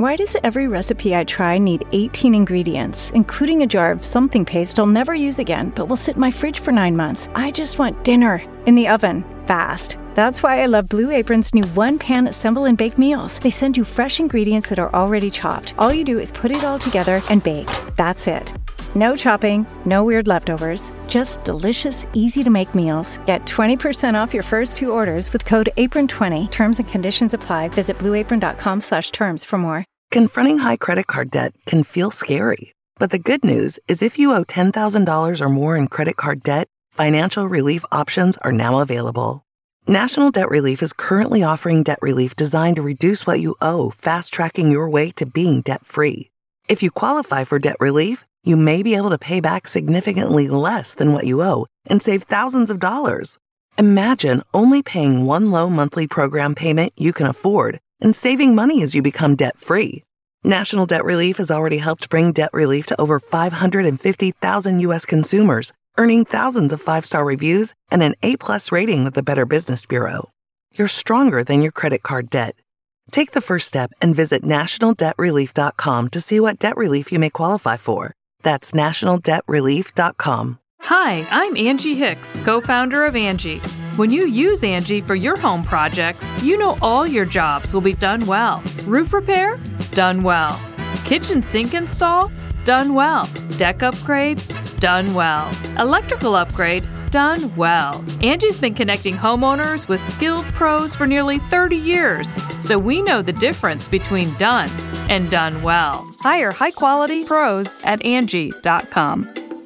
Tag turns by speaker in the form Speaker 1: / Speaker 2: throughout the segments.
Speaker 1: Why does every recipe I try need 18 ingredients, including a jar of something paste I'll never use again, but will sit in my fridge for 9 months? I just want dinner in the oven, fast. That's why I love Blue Apron's new one-pan assemble and bake meals. They send you fresh ingredients that are already chopped. All you do is put it all together and bake. That's it. No chopping, no weird leftovers, just delicious, easy-to-make meals. Get 20% off your first 2 orders with code APRON20. Terms and conditions apply. Visit blueapron.com/terms for more.
Speaker 2: Confronting high credit card debt can feel scary. But the good news is if you owe $10,000 or more in credit card debt, financial relief options are now available. National Debt Relief is currently offering debt relief designed to reduce what you owe, fast-tracking your way to being debt-free. If you qualify for debt relief, you may be able to pay back significantly less than what you owe and save thousands of dollars. Imagine only paying one low monthly program payment you can afford and saving money as you become debt-free. National Debt Relief has already helped bring debt relief to over 550,000 U.S. consumers, earning thousands of 5-star reviews and an A+ rating with the Better Business Bureau. You're stronger than your credit card debt. Take the first step and visit nationaldebtrelief.com to see what debt relief you may qualify for. That's nationaldebtrelief.com.
Speaker 3: Hi, I'm Angie Hicks, co-founder of Angie. When you use Angie for your home projects, you know all your jobs will be done well. Roof repair? Done well. Kitchen sink install? Done well. Deck upgrades? Done well. Electrical upgrade? Done well. Angie's been connecting homeowners with skilled pros for nearly 30 years, so we know the difference between done and done well. Hire high-quality pros at Angie.com.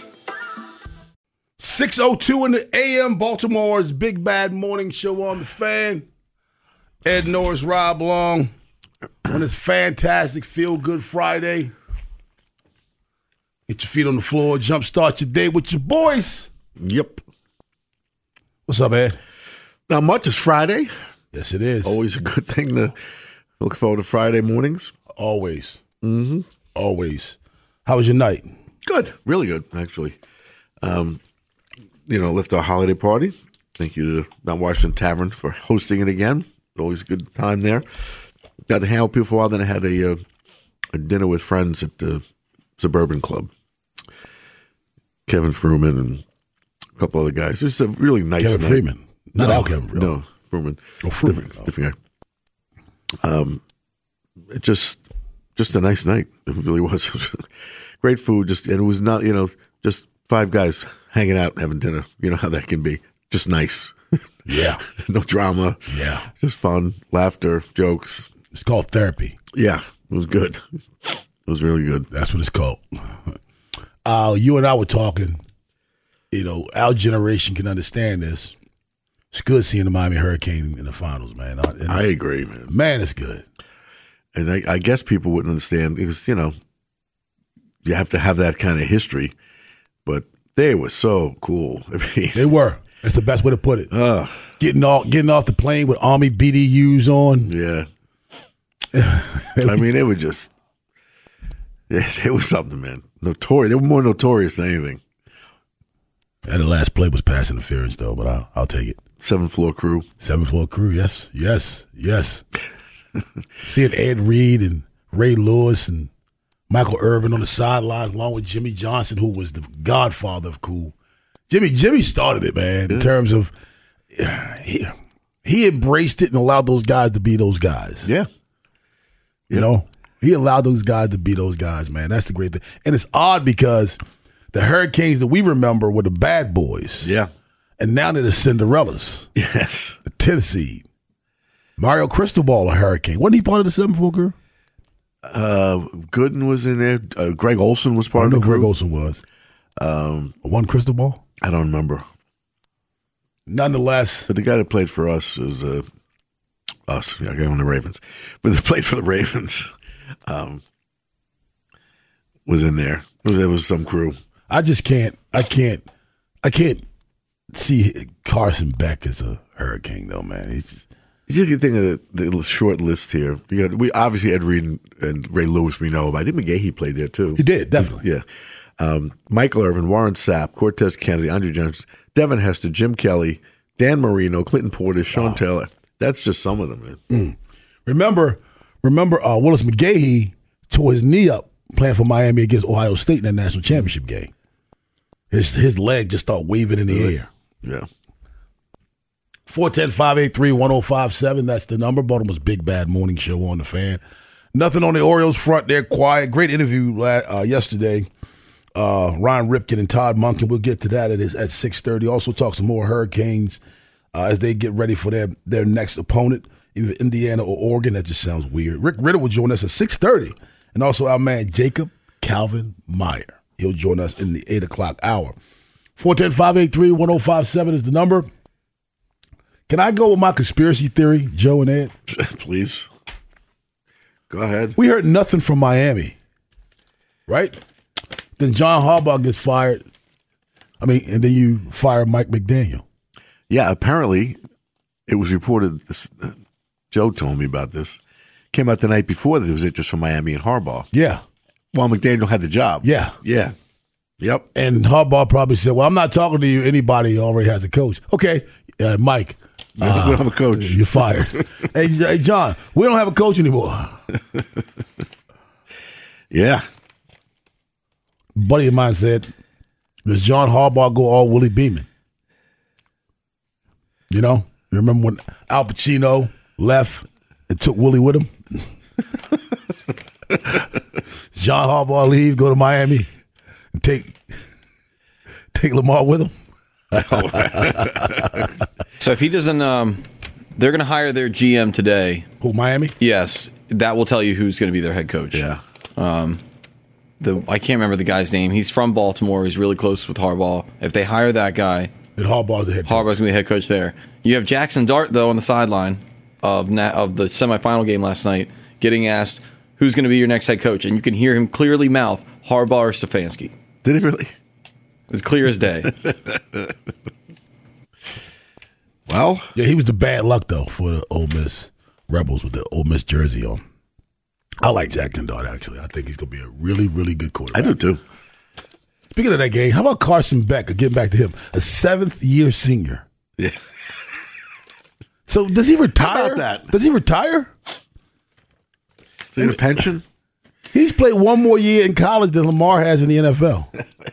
Speaker 4: 6:02 in the a.m. Baltimore's Big Bad Morning Show on the Fan. Ed Norris, Rob Long on this fantastic feel-good Friday. Get your feet on the floor, jumpstart your day with your boys.
Speaker 5: Yep.
Speaker 4: What's up, Ed?
Speaker 5: Not much. It's Friday.
Speaker 4: Yes, it is.
Speaker 5: Always a good thing to look forward to Friday mornings.
Speaker 4: Always.
Speaker 5: Mm-hmm.
Speaker 4: Always. How was your night?
Speaker 5: Good. Really good, actually. Left our holiday party. Thank you to Mount Washington Tavern for hosting it again. Always a good time there. Got to hang out with people for a while. Then I had a dinner with friends at the Suburban Club. Kevin Fruman and a couple other guys. Just a really nice
Speaker 4: Kevin
Speaker 5: night.
Speaker 4: Freeman. Not all Kevin Freeman.
Speaker 5: No, Fruman.
Speaker 4: Oh, Fruman.
Speaker 5: Different guy. Just a nice night. It really was. Great food. And it was not, just 5 guys hanging out, having dinner. You know how that can be. Just nice.
Speaker 4: Yeah.
Speaker 5: No drama.
Speaker 4: Yeah.
Speaker 5: Just fun, laughter, jokes.
Speaker 4: It's called therapy.
Speaker 5: Yeah. It was good. It was really good.
Speaker 4: That's what it's called. You and I were talking. Our generation can understand this. It's good seeing the Miami Hurricane in the finals, man.
Speaker 5: I agree, man.
Speaker 4: Man, it's good.
Speaker 5: And I guess people wouldn't understand because, you have to have that kind of history. But they were so cool. I mean,
Speaker 4: they were. That's the best way to put it. Getting off the plane with Army BDUs on.
Speaker 5: Yeah. I mean, they were just, it was something, man. Notorious. They were more notorious than anything.
Speaker 4: And the last play was pass interference, though, but I'll take it.
Speaker 5: 7th floor crew.
Speaker 4: 7th floor crew, yes. Seeing Ed Reed and Ray Lewis and Michael Irvin on the sidelines, along with Jimmy Johnson, who was the godfather of cool. Jimmy started it, man, in terms of he embraced it and allowed those guys to be those guys.
Speaker 5: Yeah.
Speaker 4: He allowed those guys to be those guys, man. That's the great thing. And it's odd because the Hurricanes that we remember were the bad boys.
Speaker 5: Yeah.
Speaker 4: And now they're the Cinderellas.
Speaker 5: Yes.
Speaker 4: The 10th seed. Mario Cristobal, a Hurricane. Wasn't he part of the 7th floor crew?
Speaker 5: Gooden was in there. Greg Olson was part of the crew.
Speaker 4: Greg Olson was. One Cristobal?
Speaker 5: I don't remember.
Speaker 4: Nonetheless.
Speaker 5: But the guy that played for us was us. Yeah, I got on the Ravens. But the played for the Ravens was in there. There was some crew.
Speaker 4: I can't see Carson Beck as a Hurricane, though, man. He's just,
Speaker 5: you can think of the short list here. We obviously Ed Reed and Ray Lewis we know about. I think McGahee played there too.
Speaker 4: He did, definitely.
Speaker 5: Yeah. Michael Irvin, Warren Sapp, Cortez Kennedy, Andre Jones, Devin Hester, Jim Kelly, Dan Marino, Clinton Porter, Sean Taylor. That's just some of them, man.
Speaker 4: Remember Remember, Willis McGahee tore his knee up playing for Miami against Ohio State in that national championship game. His leg just started waving in the air.
Speaker 5: Yeah.
Speaker 4: 410-583-1057. That's the number. Baltimore's Big Bad Morning Show on the Fan. Nothing on the Orioles front. They're quiet. Great interview yesterday. Ryan Ripken and Todd Monken. We'll get to that at 6:30. Also talk some more Hurricanes as they get ready for their next opponent, either Indiana or Oregon. That just sounds weird. Rick Ritter will join us at 6:30. And also our man Jacob Calvin Meyer. He'll join us in the 8 o'clock hour. 410-583-1057 is the number. Can I go with my conspiracy theory, Joe and Ed?
Speaker 5: Please. Go ahead.
Speaker 4: We heard nothing from Miami, right? Then John Harbaugh gets fired. And then you fire Mike McDaniel.
Speaker 5: Yeah, apparently it was reported, Joe told me about this, came out the night before that there was interest from Miami and Harbaugh.
Speaker 4: Yeah.
Speaker 5: While McDaniel had the job.
Speaker 4: Yeah.
Speaker 5: Yeah. Yep.
Speaker 4: And Harbaugh probably said, well, I'm not talking to you. Anybody already has a coach. Okay, Mike.
Speaker 5: We don't have a coach.
Speaker 4: You're fired. Hey, John, we don't have a coach anymore.
Speaker 5: Yeah.
Speaker 4: A buddy of mine said, does John Harbaugh go all Willie Beeman? You know? You remember when Al Pacino left and took Willie with him? John Harbaugh leave, go to Miami, and take Lamar with him?
Speaker 6: So if he doesn't, they're going to hire their GM today.
Speaker 4: Who, Miami?
Speaker 6: Yes, that will tell you who's going to be their head coach.
Speaker 5: Yeah.
Speaker 6: I can't remember the guy's name. He's from Baltimore. He's really close with Harbaugh. If they hire that guy,
Speaker 4: then Harbaugh's the head coach.
Speaker 6: Harbaugh's going to be the head coach there. You have Jackson Dart, though, on the sideline of the semifinal game last night, getting asked who's going to be your next head coach, and you can hear him clearly mouth Harbaugh or Stefanski.
Speaker 5: Did he really?
Speaker 6: It's clear as day.
Speaker 5: Well,
Speaker 4: yeah, he was the bad luck though for the Ole Miss Rebels with the Ole Miss jersey on. I like Jackson Dart actually. I think he's going to be a really, really good quarterback.
Speaker 5: I do too.
Speaker 4: Speaking of that game, how about Carson Beck? Getting back to him, a 7th-year senior.
Speaker 5: Yeah.
Speaker 4: So does he retire?
Speaker 5: How about that?
Speaker 4: Does he retire?
Speaker 5: Is he in a pension?
Speaker 4: He's played one more year in college than Lamar has in the NFL.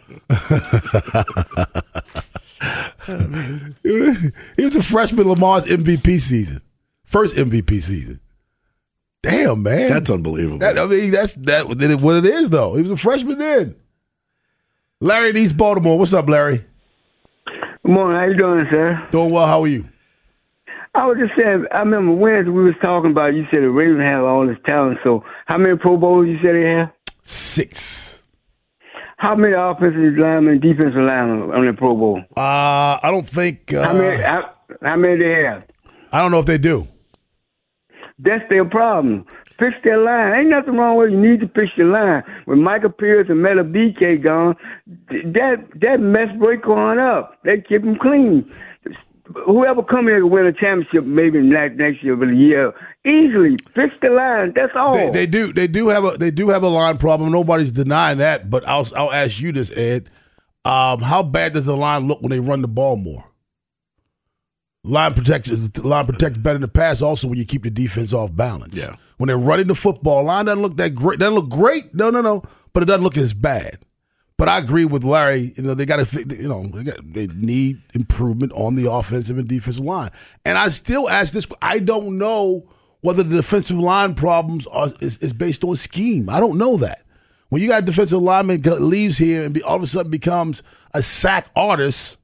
Speaker 4: He was a freshman Lamar's MVP season. First MVP season. Damn, man.
Speaker 5: That's unbelievable.
Speaker 4: That's what it is, though. He was a freshman then. Larry in East Baltimore. What's up, Larry?
Speaker 7: Good morning. How you doing, sir?
Speaker 4: Doing well. How are you?
Speaker 7: I was just saying, I remember Wednesday we was talking about, you said the Ravens have all this talent, so how many Pro Bowls you said they have?
Speaker 4: 6.
Speaker 7: How many offensive linemen and defensive linemen on the Pro Bowl?
Speaker 4: I don't think...
Speaker 7: how many they have?
Speaker 4: I don't know if they do.
Speaker 7: That's their problem. Fix their line. Ain't nothing wrong with it. You need to fix your line. With Michael Pierce and Meta BK gone, that mess break going up. They keep them clean. Whoever come here to win a championship, maybe next year, but a year, easily fix the line. That's all.
Speaker 4: They do have a line problem. Nobody's denying that. But I'll ask you this, Ed. How bad does the line look when they run the ball more? Line protects better in the pass. Also, when you keep the defense off balance.
Speaker 5: Yeah.
Speaker 4: When they're running the football, line doesn't look that great. Doesn't look great. No. But it doesn't look as bad. But I agree with Larry. They got to. They need improvement on the offensive and defensive line. And I still ask this. I don't know whether the defensive line problems is based on scheme. I don't know that. When you got a defensive lineman leaves here and all of a sudden becomes a sack artist,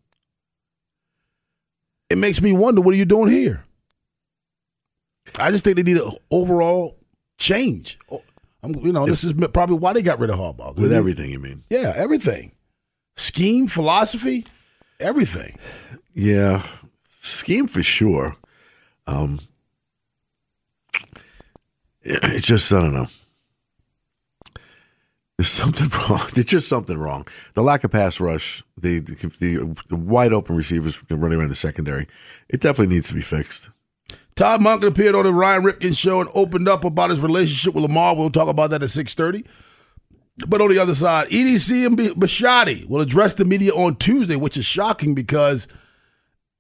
Speaker 4: it makes me wonder, what are you doing here? I just think they need an overall change. This is probably why they got rid of Harbaugh.
Speaker 5: With everything, you mean?
Speaker 4: Yeah, everything. Scheme, philosophy, everything.
Speaker 5: Yeah, scheme for sure. It's just, I don't know. There's something wrong. There's just something wrong. The lack of pass rush, the wide open receivers running around the secondary, it definitely needs to be fixed.
Speaker 4: Todd Monken appeared on the Ryan Ripken show and opened up about his relationship with Lamar. We'll talk about that at 6:30. But on the other side, EDC and Bisciotti will address the media on Tuesday, which is shocking because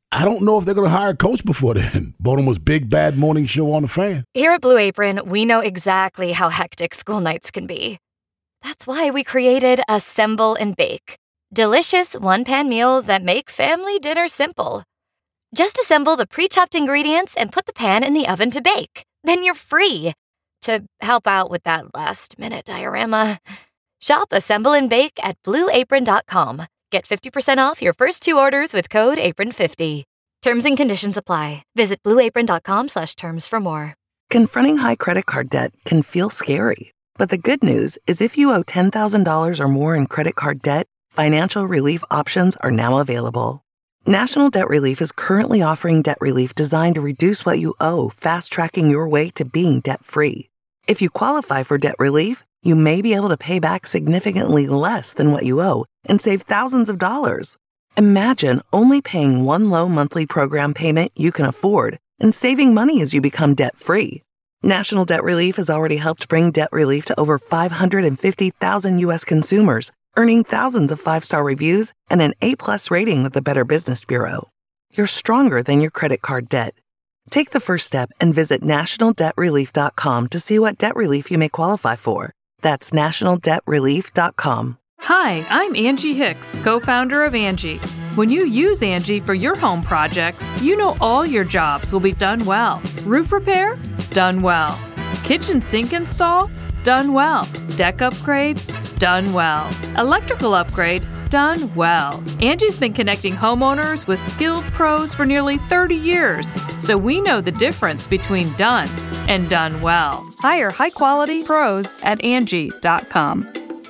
Speaker 4: I don't know if they're going to hire a coach before then. Baltimore's big, bad morning show on the Fan.
Speaker 8: Here at Blue Apron, we know exactly how hectic school nights can be. That's why we created Assemble and Bake. Delicious one-pan meals that make family dinner simple. Just assemble the pre-chopped ingredients and put the pan in the oven to bake. Then you're free to help out with that last-minute diorama. Shop Assemble and Bake at BlueApron.com. Get 50% off your first 2 orders with code APRON50. Terms and conditions apply. Visit BlueApron.com/terms for more.
Speaker 2: Confronting high credit card debt can feel scary. But the good news is if you owe $10,000 or more in credit card debt, financial relief options are now available. National Debt Relief is currently offering debt relief designed to reduce what you owe, fast-tracking your way to being debt-free. If you qualify for debt relief, you may be able to pay back significantly less than what you owe and save thousands of dollars. Imagine only paying one low monthly program payment you can afford and saving money as you become debt-free. National Debt Relief has already helped bring debt relief to over 550,000 U.S. consumers, earning thousands of 5-star reviews and an A+ rating with the Better Business Bureau. You're stronger than your credit card debt. Take the first step and visit nationaldebtrelief.com to see what debt relief you may qualify for. That's nationaldebtrelief.com.
Speaker 3: Hi, I'm Angie Hicks, co-founder of Angie. When you use Angie for your home projects, you know all your jobs will be done well. Roof repair? Done well. Kitchen sink install? Done well. Deck upgrades? Done well. Electrical upgrade? Done well. Angie's been connecting homeowners with skilled pros for nearly 30 years, so we know the difference between done and done well. Hire high-quality pros at Angie.com.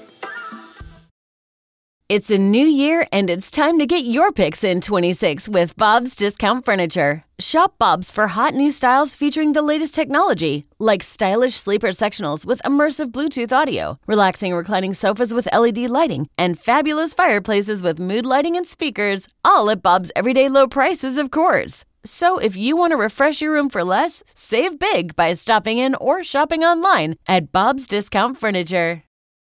Speaker 9: It's a new year, and it's time to get your picks in 26 with Bob's Discount Furniture. Shop Bob's for hot new styles featuring the latest technology, like stylish sleeper sectionals with immersive Bluetooth audio, relaxing reclining sofas with LED lighting, and fabulous fireplaces with mood lighting and speakers, all at Bob's everyday low prices, of course. So if you want to refresh your room for less, save big by stopping in or shopping online at Bob's Discount Furniture.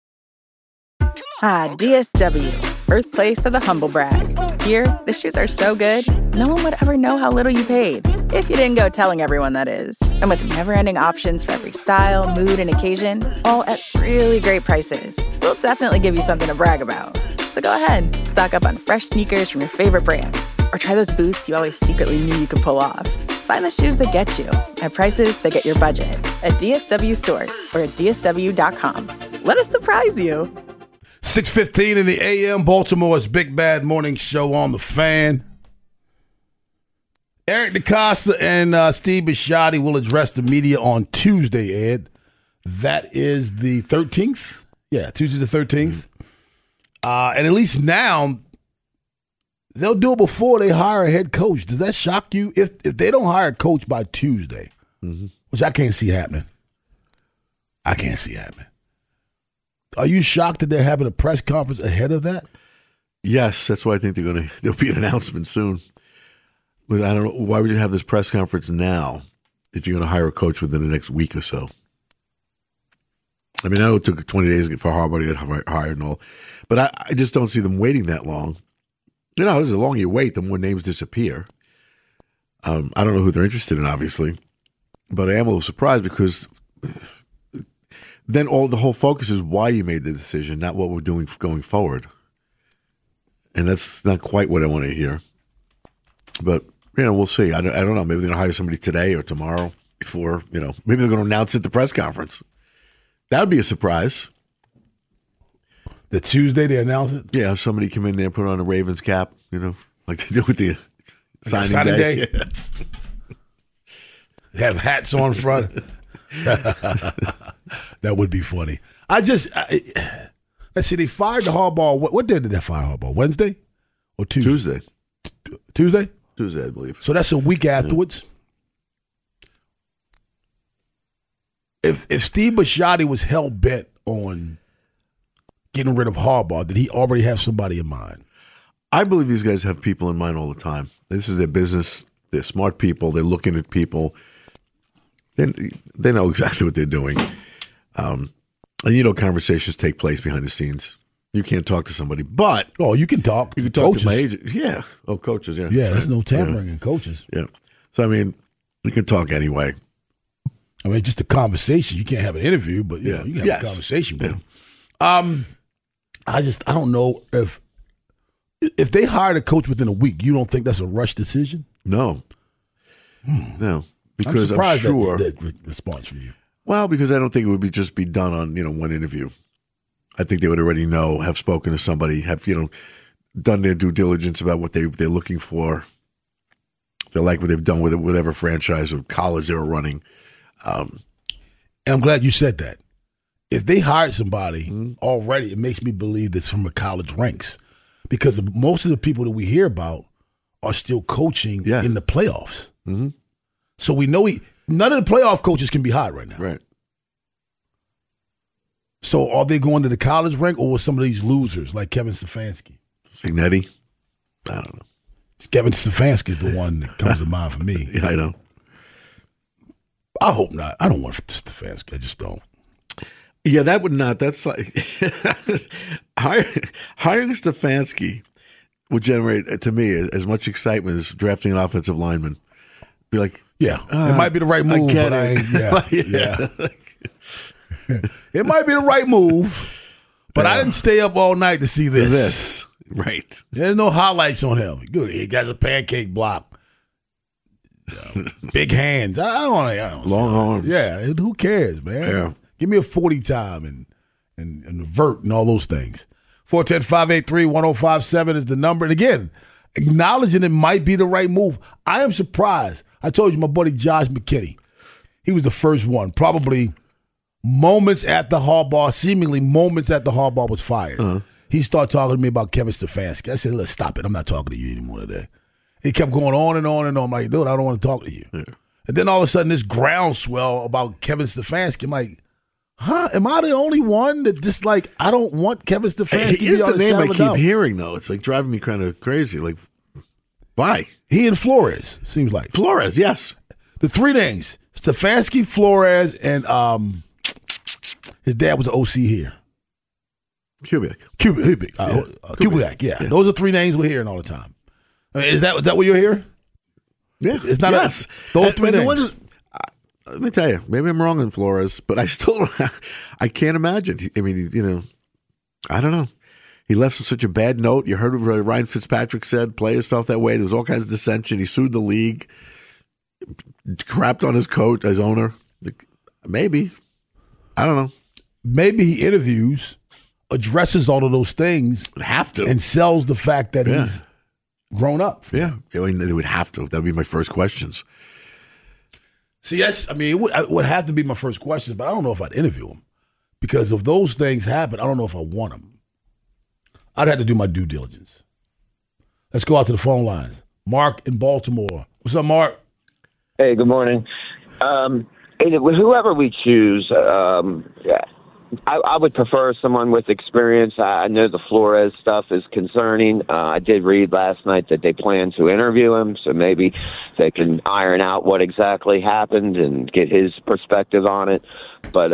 Speaker 10: Ah, DSW, birthplace of the humble brag. Here, the shoes are so good, no one would ever know how little you paid. If you didn't go telling everyone, that is. And with never-ending options for every style, mood, and occasion, all at really great prices, we'll definitely give you something to brag about. So go ahead, stock up on fresh sneakers from your favorite brands, or try those boots you always secretly knew you could pull off. Find the shoes that get you at prices that get your budget at DSW stores or at DSW.com. Let us surprise you.
Speaker 4: 6:15 in the a.m. Baltimore's Big Bad Morning Show on the Fan. Eric DeCosta and Steve Bisciotti will address the media on Tuesday, Ed. That is the 13th? Yeah, Tuesday the 13th. And at least now, they'll do it before they hire a head coach. Does that shock you? If they don't hire a coach by Tuesday, which I can't see happening. Are you shocked that they're having a press conference ahead of that?
Speaker 5: Yes, that's why I think there'll be an announcement soon. But I don't know, why would you have this press conference now if you're going to hire a coach within the next week or so? I mean, I know it took 20 days for Harbaugh to get hired and all, but I just don't see them waiting that long. You know, the longer you wait, the more names disappear. I don't know who they're interested in, obviously, but I am a little surprised because then the whole focus is why you made the decision, not what we're doing going forward. And that's not quite what I want to hear. But, we'll see. I don't know. Maybe they're going to hire somebody today or tomorrow before, maybe they're going to announce it at the press conference. That would be a surprise.
Speaker 4: The Tuesday they announce it?
Speaker 5: Yeah, have somebody come in there and put on a Ravens cap, like they do with the signing day. Yeah.
Speaker 4: Have hats on front. That would be funny. Let's see, they fired the Harbaugh. What day did they fire Harbaugh? Wednesday or Tuesday? Tuesday?
Speaker 5: Tuesday, I believe.
Speaker 4: So that's a week afterwards. Yeah. If Steve Bisciotti was hell-bent on getting rid of Harbaugh, did he already have somebody in mind?
Speaker 5: I believe these guys have people in mind all the time. This is their business. They're smart people. They're looking at people. They know exactly what they're doing. And conversations take place behind the scenes. You can't talk to somebody, but
Speaker 4: you can talk.
Speaker 5: You can talk
Speaker 4: coaches.
Speaker 5: to my agent. Yeah. Oh, coaches. Yeah.
Speaker 4: Yeah, there's no tampering in coaches.
Speaker 5: Yeah. So I mean, you can talk anyway.
Speaker 4: I mean, just a conversation. You can't have an interview, but you know, you can have a conversation with them. I don't know if they hired a coach within a week. You don't think that's a rush decision?
Speaker 5: No. No, because
Speaker 4: I'm surprised
Speaker 5: sure
Speaker 4: that response from you.
Speaker 5: Well, because I don't think it would just be done on one interview. I think they would already know, have spoken to somebody, have done their due diligence about what they're looking for. They like what they've done with whatever franchise or college they were running.
Speaker 4: And I'm glad you said that. If they hired somebody already, it makes me believe that's from the college ranks, because most of the people that we hear about are still coaching in the playoffs.
Speaker 5: Mm-hmm.
Speaker 4: So we know none of the playoff coaches can be hired right now.
Speaker 5: Right.
Speaker 4: So are they going to the college rank, or with some of these losers like Kevin Stefanski?
Speaker 5: Signetti? I don't know.
Speaker 4: Kevin Stefanski is the one that comes to mind for me.
Speaker 5: Yeah, I know.
Speaker 4: I hope not. I don't want Stefanski. I just don't.
Speaker 5: Yeah, that would not. That's like hiring Stefanski would generate, to me, as much excitement as drafting an offensive lineman. Be like,
Speaker 4: it might be the right move, but I ain't. It might be the right move, but I didn't stay up all night to see this.
Speaker 5: Right.
Speaker 4: There's no highlights on him. Good. He got a pancake block. Big hands. I don't
Speaker 5: long arms.
Speaker 4: Yeah, who cares, man?
Speaker 5: Yeah.
Speaker 4: Give me a 40 time and vert and all those things. 410-583-1057 is the number. And again, acknowledging it might be the right move. I am surprised. I told you my buddy Josh McKinney, he was the first one, probably seemingly moments after Harbaugh was fired. He started talking to me about Kevin Stefanski. I said, look, stop it. I'm not talking to you anymore today. He kept going on and on and on. I'm like, dude, I don't want to talk to you. Yeah. And then all of a sudden, this groundswell about Kevin Stefanski. I'm like, am I the only one that just like, I don't want Kevin Stefanski to be on the
Speaker 5: name I
Speaker 4: keep
Speaker 5: hearing, though. It's like driving me kind of crazy. Like, why?
Speaker 4: He and Flores, seems like.
Speaker 5: Flores, yes.
Speaker 4: The three names, Stefanski, Flores, and his dad was the OC here.
Speaker 5: Kubiak.
Speaker 4: Kubiak, yeah. Those are three names we're hearing all the time. I mean, is that what you're hearing?
Speaker 5: Yeah.
Speaker 4: It's not those three names.
Speaker 5: Let me tell you, maybe I'm wrong on Flores, but I still I can't imagine. I mean, I don't know. He left with such a bad note. You heard what Ryan Fitzpatrick said. Players felt that way. There was all kinds of dissension. He sued the league, crapped on his coach, his owner. Maybe. I don't know.
Speaker 4: Maybe he interviews, addresses all of those things.
Speaker 5: Have to.
Speaker 4: And sells the fact that he's grown up.
Speaker 5: Yeah. I mean, they would have to. That would be my first questions.
Speaker 4: See, yes, I mean, it would have to be my first questions, but I don't know if I'd interview him. Because if those things happen, I don't know if I want them. I'd have to do my due diligence. Let's go out to the phone lines. Mark in Baltimore. What's up, Mark?
Speaker 11: Hey, good morning. Whoever we choose, I would prefer someone with experience. I know the Flores stuff is concerning. I did read last night that they plan to interview him, so maybe they can iron out what exactly happened and get his perspective on it. But,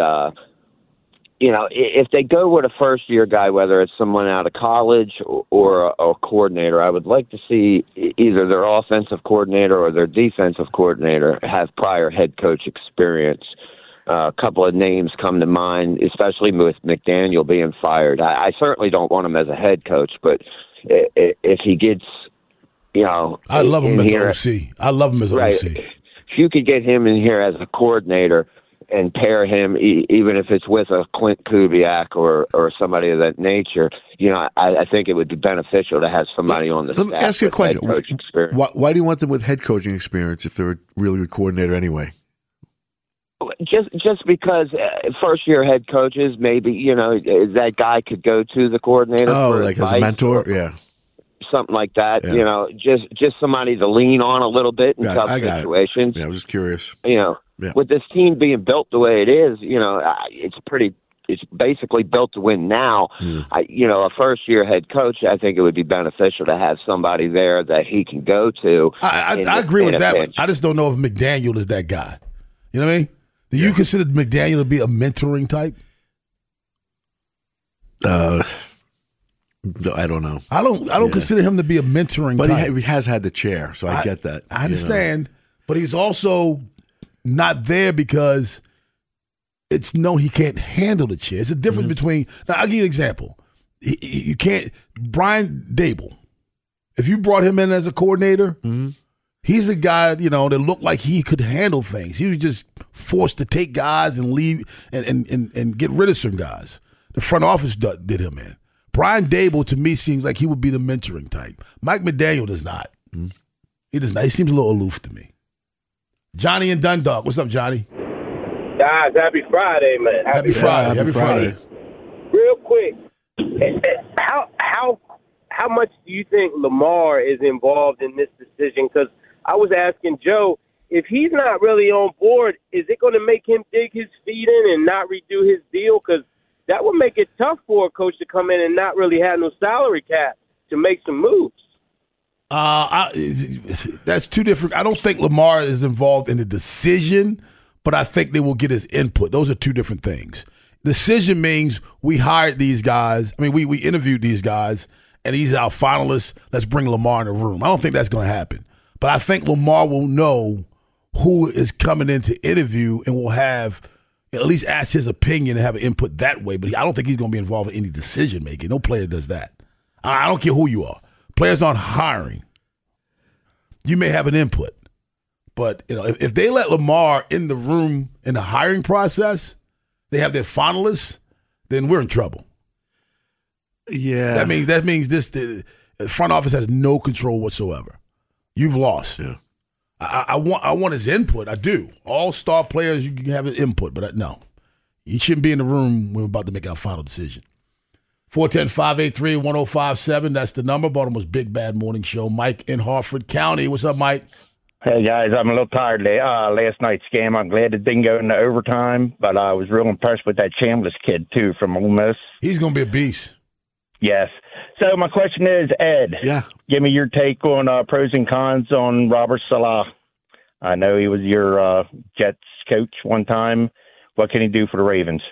Speaker 11: if they go with a first-year guy, whether it's someone out of college or a coordinator, I would like to see either their offensive coordinator or their defensive coordinator have prior head coach experience. A couple of names come to mind, especially with McDaniel being fired. I certainly don't want him as a head coach, but if he gets,
Speaker 4: I love him as an OC. I love him as an OC.
Speaker 11: If you could get him in here as a coordinator and pair him, even if it's with a Clint Kubiak or somebody of that nature, I think it would be beneficial to have somebody on the staff.
Speaker 5: Let me ask you a question.
Speaker 11: Head coaching experience.
Speaker 5: Why do you want them with head coaching experience if they're a really good coordinator anyway?
Speaker 11: Just because first-year head coaches, maybe, that guy could go to the coordinator.
Speaker 5: Oh, like as a mentor? Yeah.
Speaker 11: Something like that, just somebody to lean on a little bit in tough situations.
Speaker 5: Yeah, I was just curious.
Speaker 11: With this team being built the way it is, it's basically built to win now. A first-year head coach, I think it would be beneficial to have somebody there that he can go to.
Speaker 4: I agree with that. I just don't know if McDaniel is that guy. You know what I mean? Do you consider McDaniel to be a mentoring type?
Speaker 5: I don't know.
Speaker 4: I don't consider him to be a mentoring
Speaker 5: but
Speaker 4: type.
Speaker 5: He has had the chair, so I get that.
Speaker 4: I understand, but he's also not there because it's known he can't handle the chair. It's a difference between. Now, I'll give you an example. You can't. Brian Dable, if you brought him in as a coordinator, he's a guy, that looked like he could handle things. He was just forced to take guys and leave and get rid of some guys. The front office did him in. Brian Dable, to me, seems like he would be the mentoring type. Mike McDaniel does not. He does not. He seems a little aloof to me. Johnny and Dundalk. What's up, Johnny?
Speaker 12: Guys, happy Friday, man.
Speaker 4: Happy Friday.
Speaker 12: Real quick, how much do you think Lamar is involved in this decision? Because I was asking Joe, if he's not really on board, is it going to make him dig his feet in and not redo his deal? Because that would make it tough for a coach to come in and not really have no salary cap to make some moves.
Speaker 4: That's two different. I don't think Lamar is involved in the decision, but I think they will get his input. Those are two different things. Decision means we hired these guys. I mean, we interviewed these guys, and he's our finalist. Let's bring Lamar in the room. I don't think that's going to happen. But I think Lamar will know who is coming in to interview and will have at least ask his opinion and have an input that way. But I don't think he's going to be involved in any decision making. No player does that. I don't care who you are. Players aren't hiring. You may have an input. But if they let Lamar in the room in the hiring process, they have their finalists, then we're in trouble.
Speaker 5: Yeah.
Speaker 4: That means the front office has no control whatsoever. You've lost.
Speaker 5: Yeah.
Speaker 4: I want his input. I do. All-star players, you can have his input, but no. He shouldn't be in the room when we're about to make our final decision. 410-583-1057. That's the number. Baltimore's Big Bad Morning Show. Mike in Harford County. What's up, Mike?
Speaker 13: Hey, guys. I'm a little tired last night's game. I'm glad it didn't go into overtime, but I was real impressed with that Chambliss kid, too, from Ole Miss.
Speaker 4: He's going to be a beast.
Speaker 13: Yes. So my question is, Ed, give me your take on pros and cons on Robert Saleh. I know he was your Jets coach one time. What can he do for the Ravens?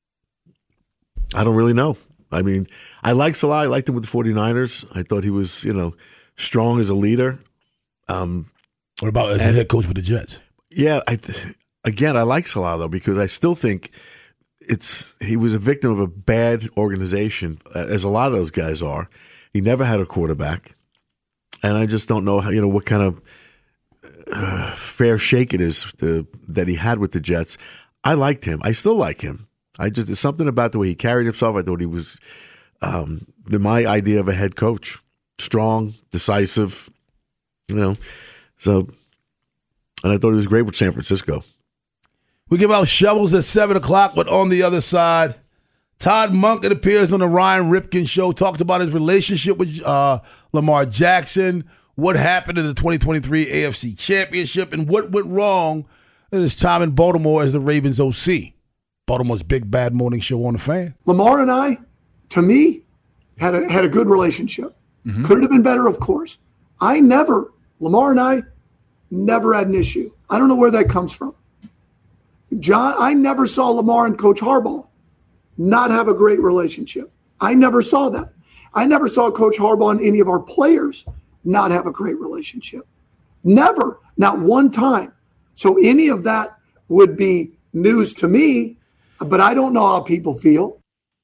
Speaker 5: I don't really know. I mean, I like Saleh. I liked him with the 49ers. I thought he was, strong as a leader.
Speaker 4: What about as a head coach with the Jets?
Speaker 5: Yeah, I like Saleh, though, because I still think he was a victim of a bad organization, as a lot of those guys are. He never had a quarterback, and I just don't know how, what kind of fair shake it is that he had with the Jets. I liked him. I still like him. There's something about the way he carried himself. I thought he was my idea of a head coach. Strong, decisive, So, and I thought he was great with San Francisco.
Speaker 4: We give out shovels at 7 o'clock, but on the other side, Todd Monk, it appears on the Ryan Ripken Show, talked about his relationship with Lamar Jackson, what happened in the 2023 AFC Championship, and what went wrong in his time in Baltimore as the Ravens OC. Baltimore's Big Bad Morning Show on the Fan.
Speaker 14: Lamar and I, to me, had a good relationship. Mm-hmm. Could it have been better? Of course. Lamar and I never had an issue. I don't know where that comes from. John, I never saw Lamar and Coach Harbaugh not have a great relationship. I never saw that. I never saw Coach Harbaugh and any of our players not have a great relationship. Never. Not one time. So any of that would be news to me, but I don't know how people feel.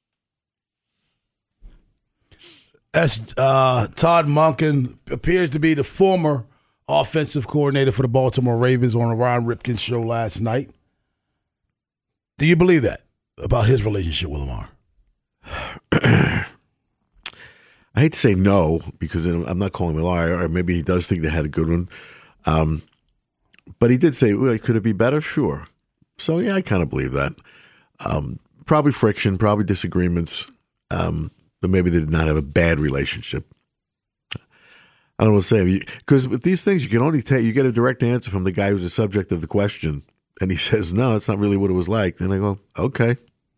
Speaker 4: That's Todd Monken, appears to be the former offensive coordinator for the Baltimore Ravens on the Ryan Ripken Show last night. Do you believe that about his relationship with Lamar?
Speaker 5: I hate to say no, because I'm not calling him a liar, or maybe he does think they had a good one. But he did say, well, could it be better? Sure. So, yeah, I kind of believe that. Probably friction, probably disagreements, but maybe they did not have a bad relationship. I don't know what to say. Because with these things, you can only you get a direct answer from the guy who's the subject of the question. And he says, no, it's not really what it was like. And I go, okay.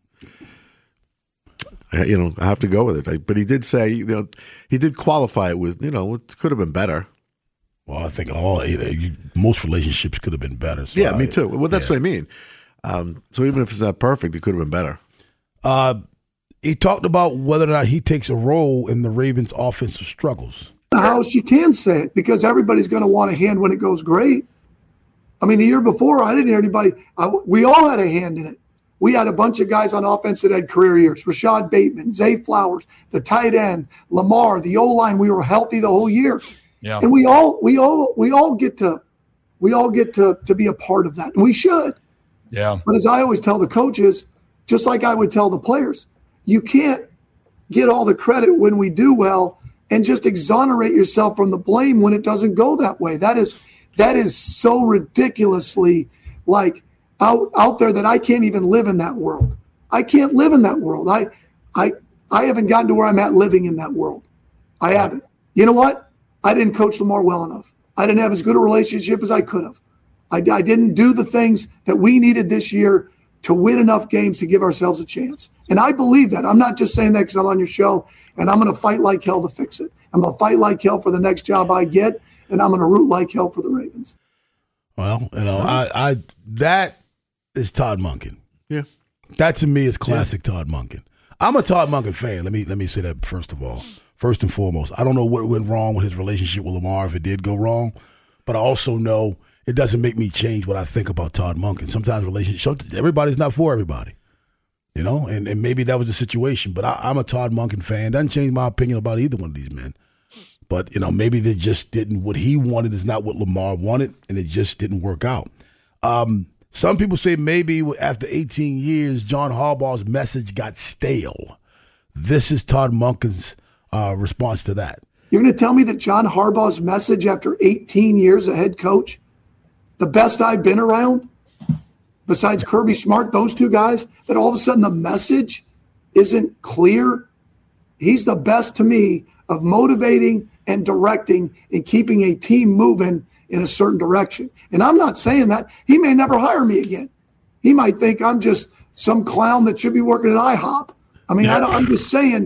Speaker 5: I have to go with it. But he did say, he did qualify it with, it could have been better.
Speaker 4: Well, I think most relationships could have been better. So
Speaker 5: me too. Well, that's what I mean. So even if it's not perfect, it could have been better.
Speaker 4: He talked about whether or not he takes a role in the Ravens' offensive struggles.
Speaker 14: How else you can say it, because everybody's going to want a hand when it goes great. I mean, the year before, I didn't hear anybody. We all had a hand in it. We had a bunch of guys on offense that had career years. Rashad Bateman, Zay Flowers, the tight end, Lamar, the O-line. We were healthy the whole year.
Speaker 15: Yeah.
Speaker 14: And we all get to be a part of that. And we should.
Speaker 15: Yeah.
Speaker 14: But as I always tell the coaches, just like I would tell the players, you can't get all the credit when we do well and just exonerate yourself from the blame when it doesn't go that way. That is so ridiculously like out there that I can't even live in that world. I can't live in that world. I haven't gotten to where I'm at living in that world. I haven't. You know what? I didn't coach Lamar well enough. I didn't have as good a relationship as I could have. I didn't do the things that we needed this year to win enough games to give ourselves a chance. And I believe that. I'm not just saying that because I'm on your show, and I'm going to fight like hell to fix it. I'm going to fight like hell for the next job I get, and I'm going to root like hell for the Ravens.
Speaker 4: Well, I that is Todd Monken.
Speaker 5: Yeah.
Speaker 4: That to me is classic Todd Monken. I'm a Todd Monken fan. Let me say that first of all. First and foremost, I don't know what went wrong with his relationship with Lamar if it did go wrong, but I also know it doesn't make me change what I think about Todd Monken. Sometimes everybody's not for everybody, you know, and maybe that was the situation. But I'm a Todd Monken fan. Doesn't change my opinion about either one of these men. But, you know, maybe they just didn't. What he wanted is not what Lamar wanted, and it just didn't work out. Some people say maybe after 18 years, John Harbaugh's message got stale. This is Todd Monken's response to that.
Speaker 14: You're going to tell me that John Harbaugh's message after 18 years as head coach, the best I've been around, besides Kirby Smart, those two guys, that all of a sudden the message isn't clear? He's the best to me of motivating and directing and keeping a team moving in a certain direction. And I'm not saying that. He may never hire me again. He might think I'm just some clown that should be working at IHOP. I mean, I'm just saying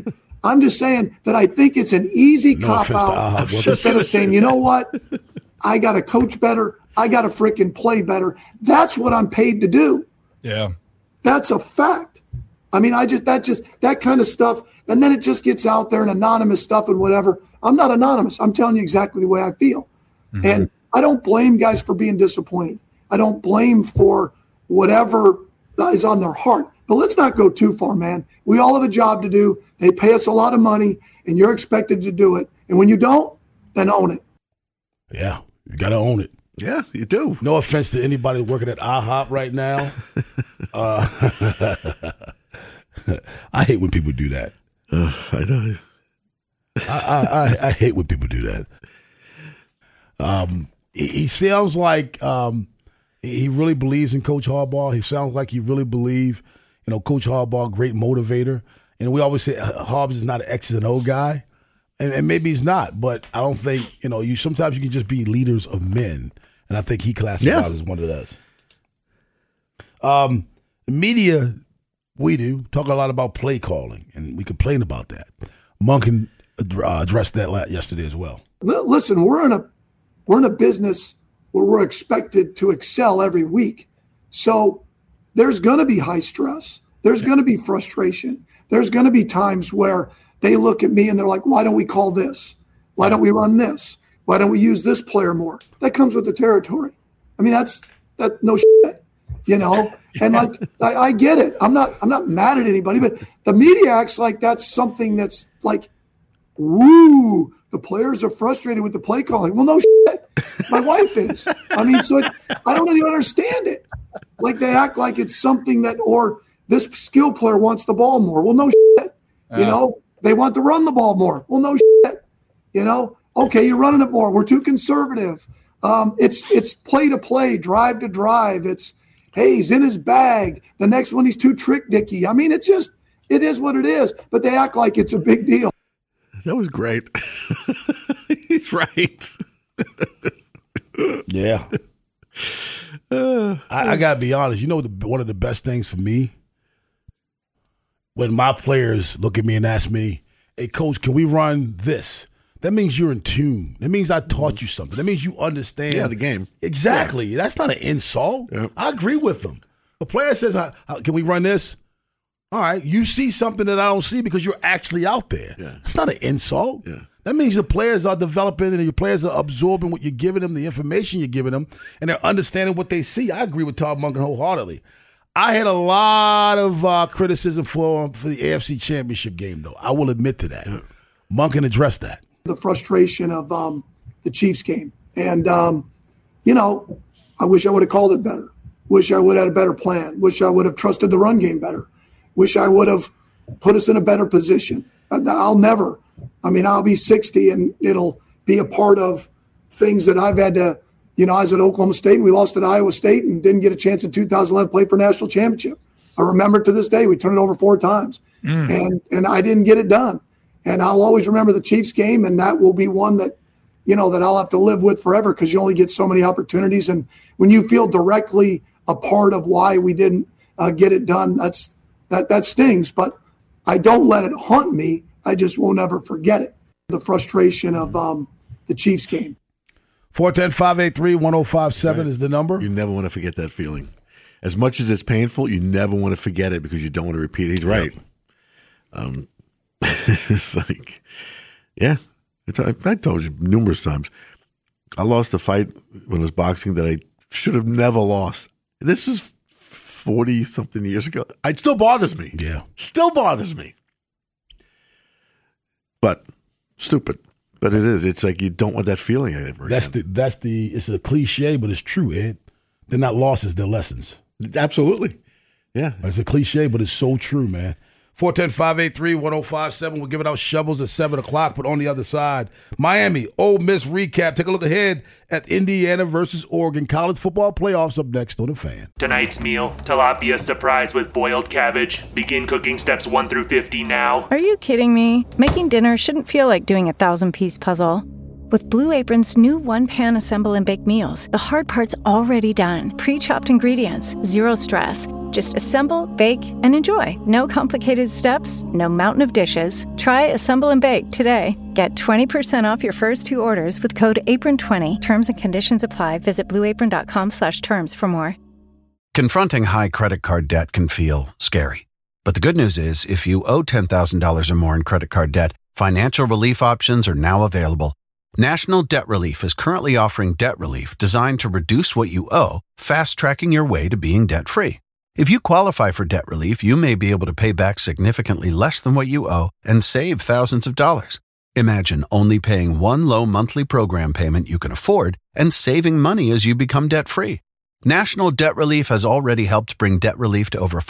Speaker 14: that I think it's an easy cop-out instead of saying, you know what, I got to coach better, I got to freaking play better. That's what I'm paid to do.
Speaker 15: Yeah.
Speaker 14: That's a fact. I mean, that kind of stuff, and then it just gets out there and anonymous stuff and whatever. I'm not anonymous. I'm telling you exactly the way I feel. Mm-hmm. And I don't blame guys for being disappointed. I don't blame for whatever is on their heart. But let's not go too far, man. We all have a job to do. They pay us a lot of money, and you're expected to do it. And when you don't, then own it.
Speaker 4: Yeah, you got to own it.
Speaker 5: Yeah, you do.
Speaker 4: No offense to anybody working at IHOP right now. I hate when people do that.
Speaker 5: I know.
Speaker 4: I hate when people do that. He sounds like he really believes in Coach Harbaugh. He sounds like he really believes, Coach Harbaugh, great motivator. And we always say Harbaugh is not an X's and O guy, and maybe he's not. But I don't think you. Sometimes you can just be leaders of men, and I think he classifies as one of those. The media, we do talk a lot about play calling, and we complain about that. Monken addressed that yesterday as well.
Speaker 14: Listen, we're in a business where we're expected to excel every week. So there's going to be high stress. There's going to be frustration. There's going to be times where they look at me and they're like, why don't we call this? Why don't we run this? Why don't we use this player more? That comes with the territory. I mean, that's no shit, And like, I get it. I'm not mad at anybody, but the media acts like that's something that's like, woo, the players are frustrated with the play calling. Well, no shit. My wife is. I mean, so I don't even understand it. Like they act like it's something that, or this skill player wants the ball more. Well, no shit. They want to run the ball more. Well, no shit. Okay, you're running it more. We're too conservative. It's play to play, drive to drive. It's, hey, he's in his bag. The next one, he's too trick dicky. I mean, it is what it is. But they act like it's a big deal.
Speaker 5: That was great. He's right.
Speaker 4: Yeah. I got to be honest. One of the best things for me, when my players look at me and ask me, hey, coach, can we run this? That means you're in tune. That means I taught you something. That means you understand
Speaker 5: the game.
Speaker 4: Exactly.
Speaker 5: Yeah.
Speaker 4: That's not an insult.
Speaker 5: Yep.
Speaker 4: I agree with them. A player says, can we run this? All right, you see something that I don't see because you're actually out there.
Speaker 5: Yeah.
Speaker 4: It's not an insult.
Speaker 5: Yeah.
Speaker 4: That means the players are developing and your players are absorbing what you're giving them, the information you're giving them, and they're understanding what they see. I agree with Todd Monken wholeheartedly. I had a lot of criticism for the AFC Championship game, though. I will admit to that. Yeah. Monken addressed that.
Speaker 14: The frustration of the Chiefs game. And, I wish I would have called it better. Wish I would have had a better plan. Wish I would have trusted the run game better. Wish I would have put us in a better position. I'll be 60 and it'll be a part of things that I've had to, I was at Oklahoma State and we lost at Iowa State and didn't get a chance in 2011 to play for national championship. I remember to this day, we turned it over 4 times and I didn't get it done. And I'll always remember the Chiefs game, and that will be one that, that I'll have to live with forever because you only get so many opportunities. And when you feel directly a part of why we didn't get it done, that stings. But I don't let it haunt me. I just won't ever forget it. The frustration of the Chiefs game.
Speaker 4: 410-583-1057 is the number.
Speaker 5: You never want to forget that feeling. As much as it's painful, you never want to forget it because you don't want to repeat it. He's right. It's like, yeah. I told you numerous times. I lost a fight when I was boxing that I should have never lost. This is 40-something years ago. It still bothers me.
Speaker 4: Yeah.
Speaker 5: Still bothers me. But stupid. But it is. It's like you don't want that feeling ever again.
Speaker 4: It's a cliche, but it's true, Ed. They're not losses, they're lessons.
Speaker 5: Absolutely. Yeah.
Speaker 4: It's a cliche, but it's so true, man. 410-583-1057. We're giving out shovels at 7 o'clock, but on the other side, Miami, Ole Miss recap. Take a look ahead at Indiana versus Oregon. College football playoffs up next on The Fan.
Speaker 15: Tonight's meal, tilapia surprise with boiled cabbage. Begin cooking steps 1 through 50 now.
Speaker 1: Are you kidding me? Making dinner shouldn't feel like doing a 1,000-piece puzzle. With Blue Apron's new one-pan assemble and bake meals, the hard part's already done. Pre-chopped ingredients, zero stress. Just assemble, bake, and enjoy. No complicated steps, no mountain of dishes. Try Assemble and Bake today. Get 20% off your first 2 orders with code APRON20. Terms and conditions apply. Visit blueapron.com/terms for more.
Speaker 16: Confronting high credit card debt can feel scary. But the good news is, if you owe $10,000 or more in credit card debt, financial relief options are now available. National Debt Relief is currently offering debt relief designed to reduce what you owe, fast-tracking your way to being debt-free. If you qualify for debt relief, you may be able to pay back significantly less than what you owe and save thousands of dollars. Imagine only paying one low monthly program payment you can afford and saving money as you become debt-free. National Debt Relief has already helped bring debt relief to over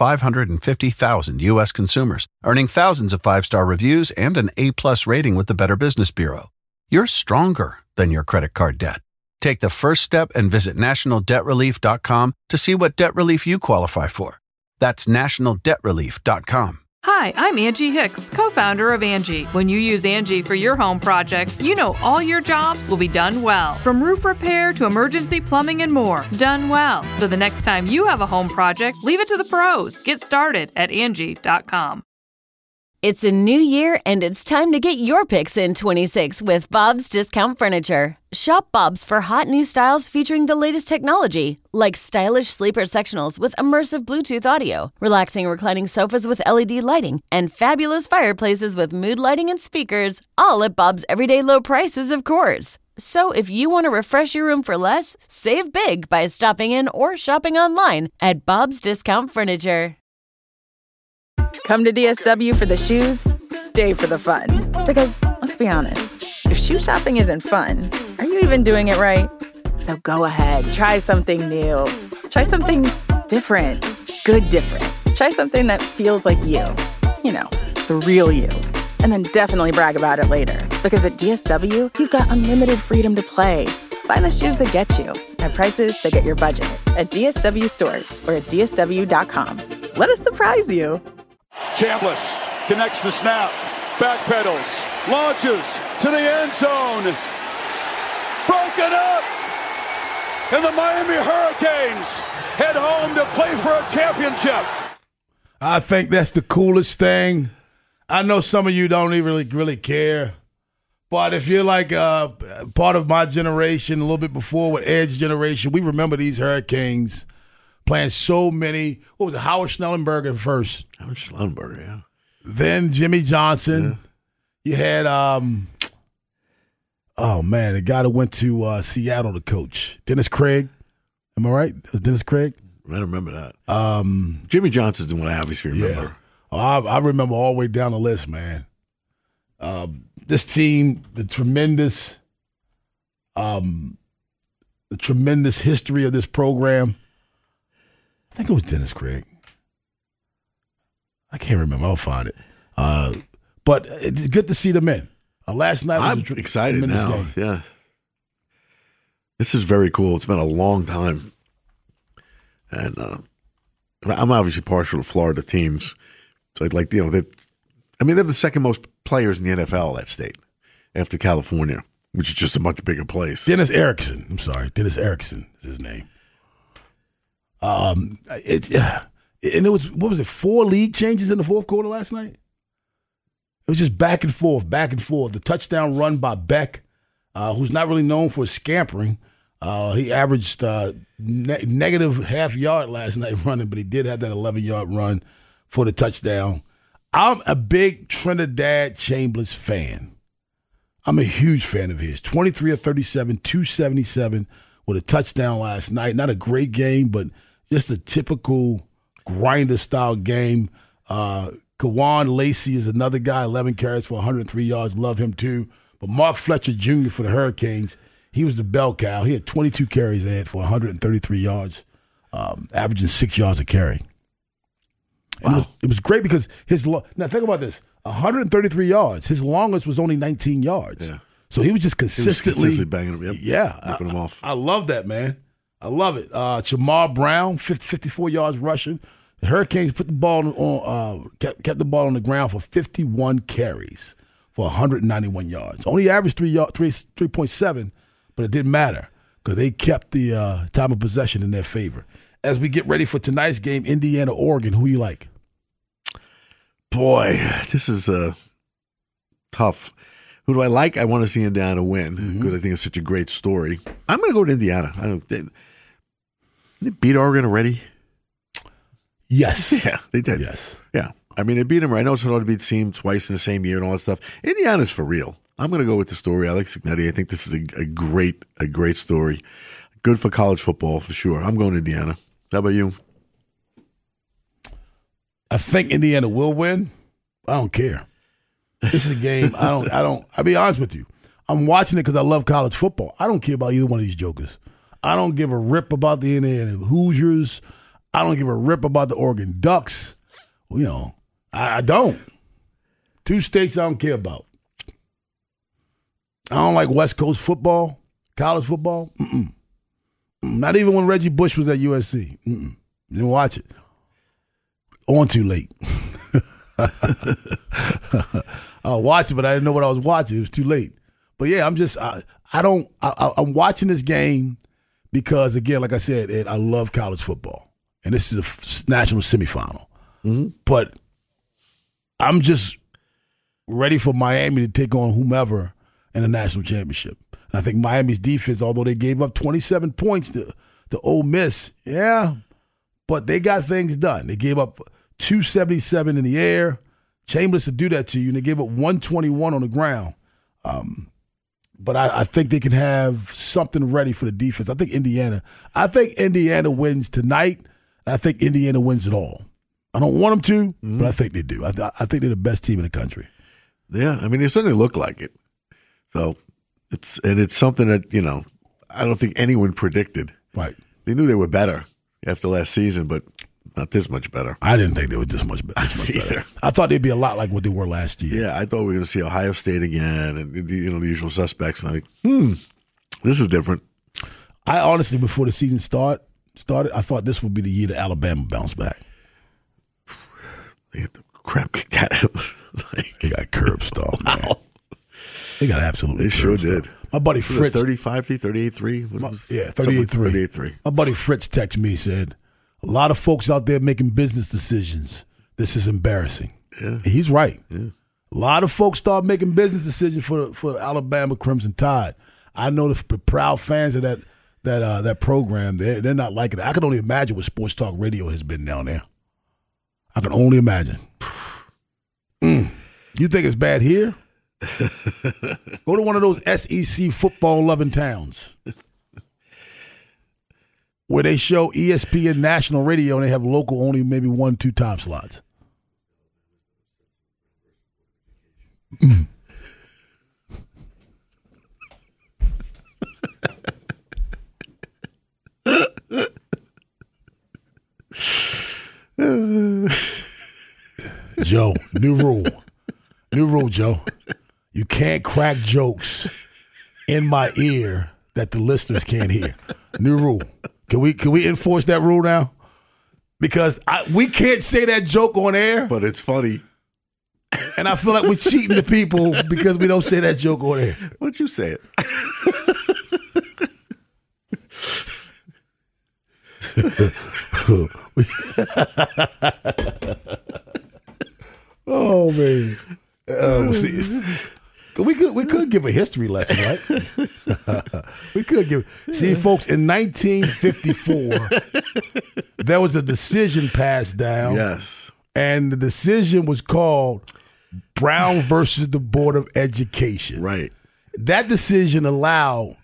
Speaker 16: 550,000 U.S. consumers, earning thousands of 5-star reviews and an A+ rating with the Better Business Bureau. You're stronger than your credit card debt. Take the first step and visit nationaldebtrelief.com to see what debt relief you qualify for. That's nationaldebtrelief.com.
Speaker 3: Hi, I'm Angie Hicks, co-founder of Angie. When you use Angie for your home projects, you know all your jobs will be done well. From roof repair to emergency plumbing and more, done well. So the next time you have a home project, leave it to the pros. Get started at Angie.com.
Speaker 9: It's a new year, and it's time to get your picks in 26 with Bob's Discount Furniture. Shop Bob's for hot new styles featuring the latest technology, like stylish sleeper sectionals with immersive Bluetooth audio, relaxing reclining sofas with LED lighting, and fabulous fireplaces with mood lighting and speakers, all at Bob's everyday low prices, of course. So if you want to refresh your room for less, save big by stopping in or shopping online at Bob's Discount Furniture.
Speaker 10: Come to DSW for the shoes, stay for the fun. Because, let's be honest, if shoe shopping isn't fun, are you even doing it right? So go ahead, try something new. Try something different. Good different. Try something that feels like you. You know, the real you. And then definitely brag about it later. Because at DSW, you've got unlimited freedom to play. Find the shoes that get you at prices that get your budget at DSW stores or at DSW.com. Let us surprise you.
Speaker 17: Chambliss connects the snap, backpedals, launches to the end zone. Broken up, and the Miami Hurricanes head home to play for a championship.
Speaker 4: I think that's the coolest thing. I know some of you don't even really care, but if you're like part of my generation, a little bit before with Ed's generation, we remember these Hurricanes playing so many. What was it? Howard Schnellenberger first.
Speaker 5: Howard Schnellenberger, yeah.
Speaker 4: Then Jimmy Johnson. Yeah. You had, the guy that went to Seattle to coach. Dennis Craig. Am I right? It was Dennis Craig?
Speaker 5: I don't remember that. Jimmy Johnson's the one I obviously remember.
Speaker 4: Yeah. I remember all the way down the list, man. This team, the tremendous history of this program. I think it was Dennis Craig. I can't remember. I'll find it. But it's good to see them in. Last night was
Speaker 5: I'm excited now.
Speaker 4: Game.
Speaker 5: Yeah. This is very cool. It's been a long time. And I'm obviously partial to Florida teams. So I'd like, they have the second most players in the NFL, that state, after California, which is just a much bigger place.
Speaker 4: Dennis Erickson. I'm sorry. Dennis Erickson is his name. And it was, 4 league changes in the fourth quarter last night? It was just back and forth. The touchdown run by Beck, who's not really known for scampering. He averaged negative half yard last night running, but he did have that 11-yard run for the touchdown. I'm a big Trinidad Chambers fan. I'm a huge fan of his. 23 of 37, 277 with a touchdown last night. Not a great game, but just a typical grinder-style game. Kawan Lacey is another guy, 11 carries for 103 yards. Love him too. But Mark Fletcher Jr. for the Hurricanes, he was the bell cow. He had 22 carries ahead for 133 yards, averaging 6 yards a carry. Wow. It was great because now think about this, 133 yards. His longest was only 19 yards.
Speaker 5: Yeah.
Speaker 4: So he was just consistently
Speaker 5: banging them. Yep.
Speaker 4: Yeah.
Speaker 5: Ripping them off.
Speaker 4: I love that, man. I love it. Jamar Brown, 54 yards rushing. The Hurricanes put the ball on, kept the ball on the ground for 51 carries for 191 yards. Only averaged 3.7, but it didn't matter because they kept the time of possession in their favor. As we get ready for tonight's game, Indiana-Oregon, who you like?
Speaker 5: Boy, this is tough. Who do I like? I want to see Indiana win because I think it's such a great story. I'm going to go to Indiana. They beat Oregon already?
Speaker 4: Yes.
Speaker 5: Yeah, they did.
Speaker 4: Yes.
Speaker 5: Yeah. I mean, they beat them. I know it's hard to beat the team twice in the same year and all that stuff. Indiana's for real. I'm going to go with the story. I like Cignetti. I think this is a great story. Good for college football for sure. I'm going to Indiana. How about you?
Speaker 4: I think Indiana will win. I don't care. This is a game. I'll be honest with you. I'm watching it because I love college football. I don't care about either one of these jokers. I don't give a rip about the Indiana Hoosiers. I don't give a rip about the Oregon Ducks. I don't. 2 states I don't care about. I don't like West Coast football, college football. Not even when Reggie Bush was at USC. Didn't watch it. On too late. I'll watch it, but I didn't know what I was watching. It was too late. But yeah, I'm watching this game because, again, like I said, Ed, I love college football. And this is a national semifinal. But I'm just ready for Miami to take on whomever in the national championship. And I think Miami's defense, although they gave up 27 points to Ole Miss, but they got things done. They gave up 277 in the air. Chambers to do that to you, and they gave up 121 on the ground. But I think they can have something ready for the defense. I think Indiana wins tonight. I think Indiana wins it all. I don't want them to, but I think they do. I think they're the best team in the country.
Speaker 5: Yeah, I mean, they certainly look like it. So it's something that, I don't think anyone predicted.
Speaker 4: Right.
Speaker 5: They knew they were better after last season, but not this much better.
Speaker 4: I didn't think they were this much better. I thought they'd be a lot like what they were last year.
Speaker 5: Yeah, I thought we were going to see Ohio State again and the usual suspects. And I'm like, this is different.
Speaker 4: I honestly, before the season started, I thought this would be the year that Alabama bounced back.
Speaker 5: They got the crap kicked out of them.
Speaker 4: They got curb stomped, man. They got absolutely.
Speaker 5: They sure did.
Speaker 4: My buddy Fritz,
Speaker 5: 35-3, 38-3.
Speaker 4: Yeah, 38-3.
Speaker 5: 38-3.
Speaker 4: My buddy Fritz texted me, said, "A lot of folks out there making business decisions. This is embarrassing."
Speaker 5: Yeah,
Speaker 4: he's right.
Speaker 5: Yeah.
Speaker 4: A lot of folks start making business decisions for Alabama Crimson Tide. I know the proud fans of that program, they're not liking it. I can only imagine what Sports Talk Radio has been down there. I can only imagine. You think it's bad here? Go to one of those SEC football-loving towns where they show ESPN national radio and they have local only maybe 1-2 time slots. Joe, new rule. New rule, Joe. You can't crack jokes in my ear that the listeners can't hear. New rule. Can we enforce that rule now? Because we can't say that joke on air.
Speaker 5: But it's funny.
Speaker 4: And I feel like we're cheating the people because we don't say that joke on air.
Speaker 5: Why don't you say it?
Speaker 4: Oh, man. We could give a history lesson, right? We could give. See, folks, in 1954, there was a decision passed down.
Speaker 5: Yes.
Speaker 4: And the decision was called Brown versus the Board of Education.
Speaker 5: Right.
Speaker 4: That decision allowed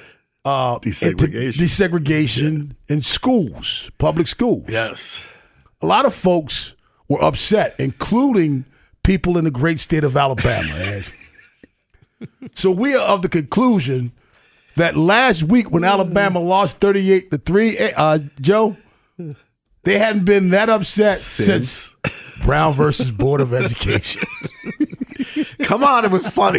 Speaker 4: desegregation in schools, public schools.
Speaker 5: Yes.
Speaker 4: A lot of folks were upset, including people in the great state of Alabama. So we are of the conclusion that last week when Alabama lost 38-3, Joe, they hadn't been that upset since Brown versus Board of Education.
Speaker 5: Come on, it was funny.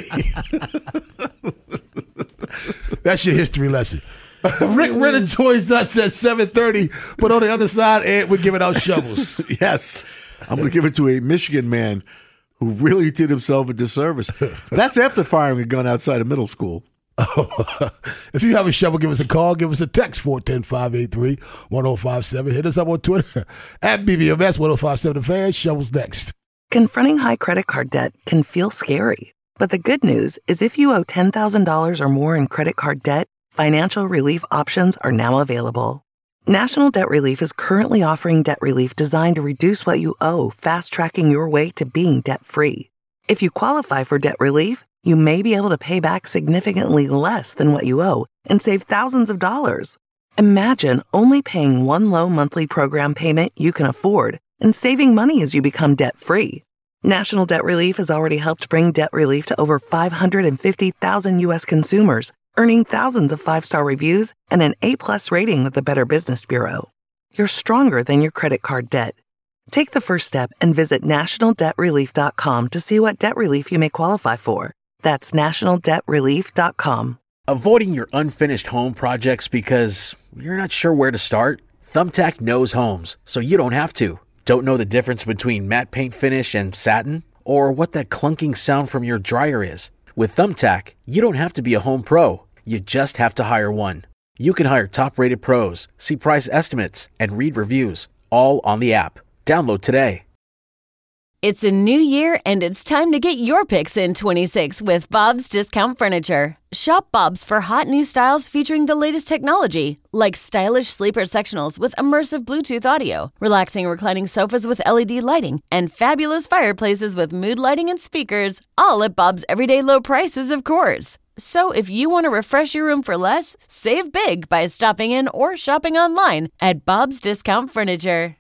Speaker 4: That's your history lesson. Rick Renner joins us at 7:30, but on the other side, Ed, we're giving out shovels.
Speaker 5: Yes. I'm going to give it to a Michigan man who really did himself a disservice. That's after firing a gun outside of middle school.
Speaker 4: If you have a shovel, give us a call. Give us a text, 410-583-1057. Hit us up on Twitter at BBMS 1057 The Fan. Shovels next.
Speaker 2: Confronting high credit card debt can feel scary. But the good news is if you owe $10,000 or more in credit card debt, financial relief options are now available. National Debt Relief is currently offering debt relief designed to reduce what you owe, fast-tracking your way to being debt-free. If you qualify for debt relief, you may be able to pay back significantly less than what you owe and save thousands of dollars. Imagine only paying one low monthly program payment you can afford and saving money as you become debt-free. National Debt Relief has already helped bring debt relief to over 550,000 U.S. consumers, earning thousands of 5-star reviews and an A+ rating with the Better Business Bureau. You're stronger than your credit card debt. Take the first step and visit nationaldebtrelief.com to see what debt relief you may qualify for. That's nationaldebtrelief.com.
Speaker 18: Avoiding your unfinished home projects because you're not sure where to start? Thumbtack knows homes, so you don't have to. Don't know the difference between matte paint finish and satin? Or what that clunking sound from your dryer is? With Thumbtack, you don't have to be a home pro. You just have to hire one. You can hire top-rated pros, see price estimates, and read reviews, all on the app. Download today.
Speaker 9: It's a new year, and it's time to get your picks in 26 with Bob's Discount Furniture. Shop Bob's for hot new styles featuring the latest technology, like stylish sleeper sectionals with immersive Bluetooth audio, relaxing reclining sofas with LED lighting, and fabulous fireplaces with mood lighting and speakers, all at Bob's everyday low prices, of course. So if you want to refresh your room for less, save big by stopping in or shopping online at Bob's Discount Furniture.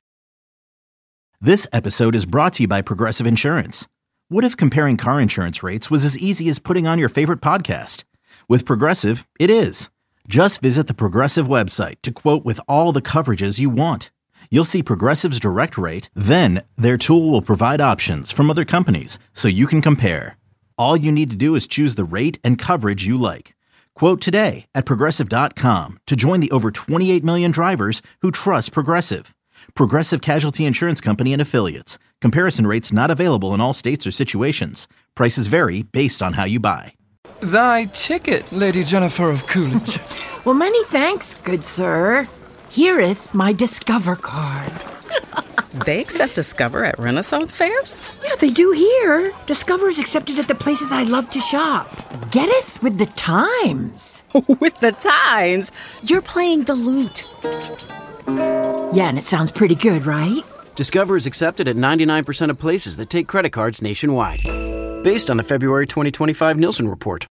Speaker 19: This episode is brought to you by Progressive Insurance. What if comparing car insurance rates was as easy as putting on your favorite podcast? With Progressive, it is. Just visit the Progressive website to quote with all the coverages you want. You'll see Progressive's direct rate, then their tool will provide options from other companies so you can compare. All you need to do is choose the rate and coverage you like. Quote today at Progressive.com to join the over 28 million drivers who trust Progressive. Progressive Casualty Insurance Company and Affiliates. Comparison rates not available in all states or situations. Prices vary based on how you buy.
Speaker 20: Thy ticket, Lady Jennifer of Coolidge.
Speaker 21: Well, many thanks, good sir. Hereeth my Discover card. They accept Discover at Renaissance fairs?
Speaker 22: Yeah, they do here. Discover is accepted at the places I love to shop. Get it? With the Times.
Speaker 21: With the Times? You're playing the lute.
Speaker 22: Yeah, and it sounds pretty good, right?
Speaker 23: Discover is accepted at 99% of places that take credit cards nationwide. Based on the February 2025 Nielsen report.